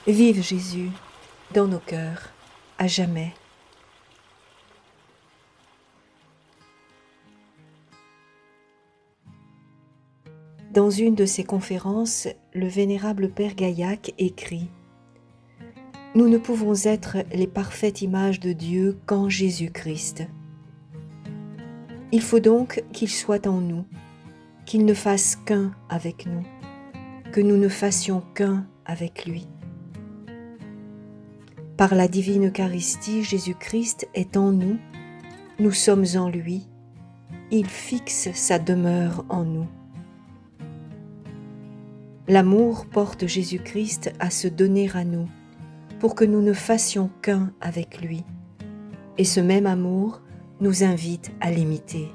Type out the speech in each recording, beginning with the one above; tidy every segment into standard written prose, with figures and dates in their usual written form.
Vive Jésus dans nos cœurs, à jamais. Dans une de ses conférences, le vénérable Père Gaillac écrit « Nous ne pouvons être les parfaites images de Dieu qu'en Jésus-Christ. Il faut donc qu'il soit en nous, qu'il ne fasse qu'un avec nous, que nous ne fassions qu'un avec lui. Par la divine Eucharistie, Jésus-Christ est en nous, nous sommes en lui, il fixe sa demeure en nous. L'amour porte Jésus-Christ à se donner à nous, pour que nous ne fassions qu'un avec lui, et ce même amour nous invite à l'imiter.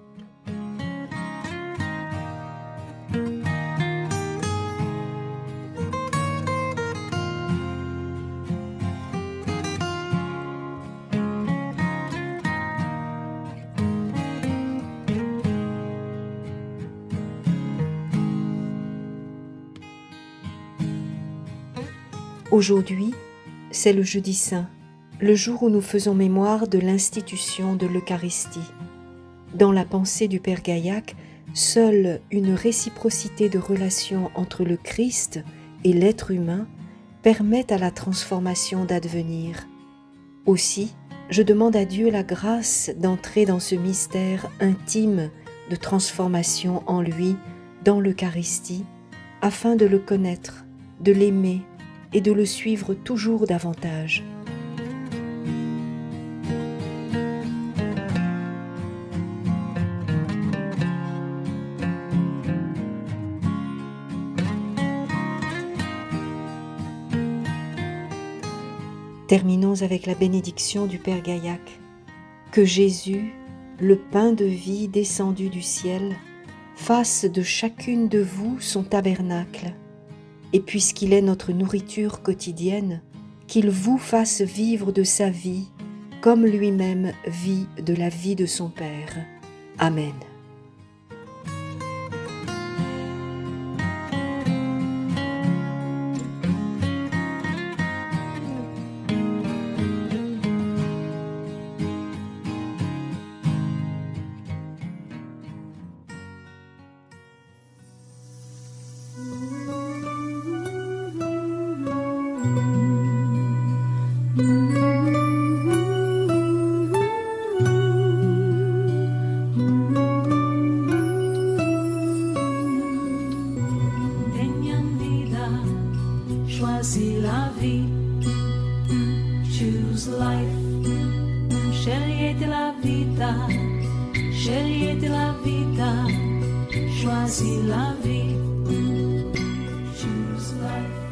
Aujourd'hui, c'est le Jeudi Saint, le jour où nous faisons mémoire de l'institution de l'Eucharistie. Dans la pensée du Père Gaillac, seule une réciprocité de relations entre le Christ et l'être humain permet à la transformation d'advenir. Aussi, je demande à Dieu la grâce d'entrer dans ce mystère intime de transformation en lui, dans l'Eucharistie, afin de le connaître, de l'aimer, et de le suivre toujours davantage. Terminons avec la bénédiction du Père Gaillac. Que Jésus, le pain de vie descendu du ciel, fasse de chacune de vous son tabernacle, et puisqu'il est notre nourriture quotidienne, qu'il vous fasse vivre de sa vie, comme lui-même vit de la vie de son Père. Amen. Choisis la vie, choose life, scegliete la vita, scegliete la vita, choisis la vie, choose life.